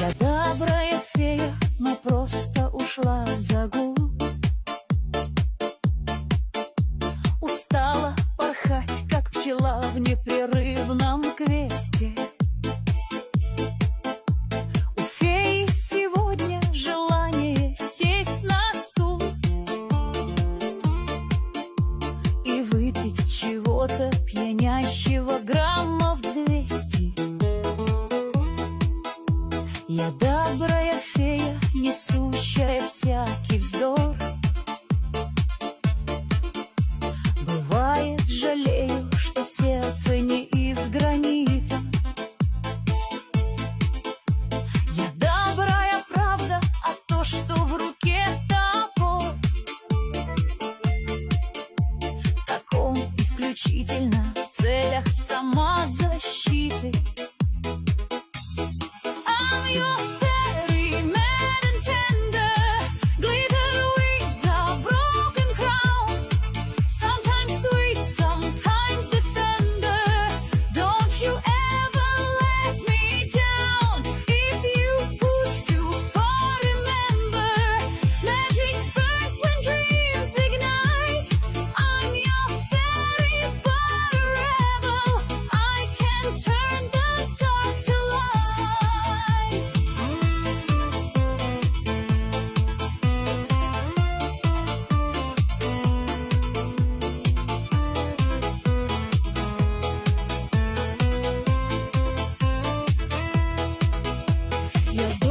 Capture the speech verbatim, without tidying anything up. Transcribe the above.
Я добрая фея, но просто ушла в загул. Устала порхать, как пчела в непрерывном квесте. У феи сегодня желание сесть на стул и выпить чего-то пьянящего граммов двести. Я добрая фея, несущая всякий вздор. Бывает, жалею, что сердце не из гранита. Я добрая, правда, а то, что в руке топор, так он исключительно в целях самозащиты. Я